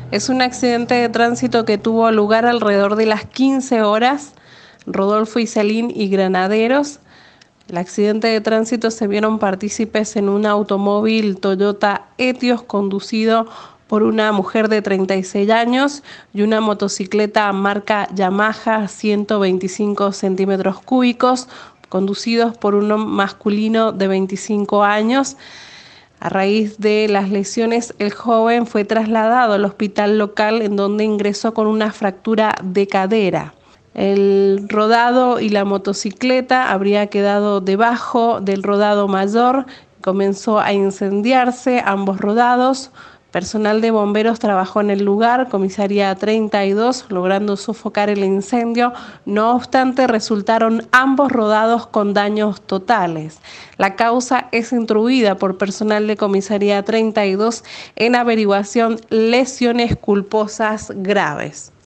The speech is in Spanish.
Es un accidente de tránsito que tuvo lugar alrededor de las 15 horas. Rodolfo Iselín y Granaderos. El accidente de tránsito se vieron partícipes en un automóvil Toyota Etios conducido por una mujer de 36 años y una motocicleta marca Yamaha 125 centímetros cúbicos, conducidos por un masculino de 25 años. A raíz de las lesiones, el joven fue trasladado al hospital local en donde ingresó con una fractura de cadera. El rodado y la motocicleta habría quedado debajo del rodado mayor, comenzó a incendiarse ambos rodados. Personal de bomberos trabajó en el lugar, comisaría 32, logrando sofocar el incendio. No obstante, resultaron ambos rodados con daños totales. La causa es instruida por personal de comisaría 32 en averiguación lesiones culposas graves.